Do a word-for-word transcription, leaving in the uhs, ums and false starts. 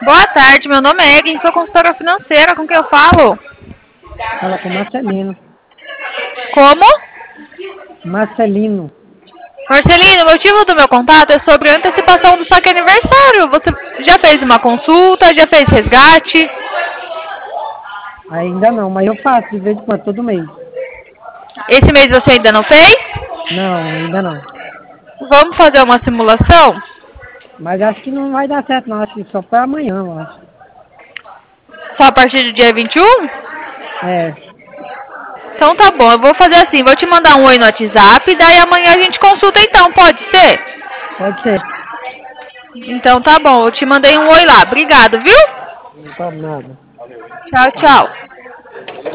Boa tarde, meu nome é Egin, sou consultora financeira, com quem eu falo? Fala com Marcelino. Como? Marcelino. Marcelino, o motivo do meu contato é sobre a antecipação do saque aniversário. Você já fez uma consulta, já fez resgate? Ainda não, mas eu faço de vez em quando, todo mês. Esse mês você ainda não fez? Não, ainda não. Vamos fazer uma simulação? Mas acho que não vai dar certo não, acho que só para amanhã, eu acho. Só a partir do dia vinte e um? É, Então tá bom, eu vou fazer assim, vou te mandar um oi no WhatsApp, daí amanhã a gente consulta então, pode ser? pode ser. Então tá bom, eu te mandei um oi lá. Obrigado, viu? Não sabe nada. Tchau, tchau.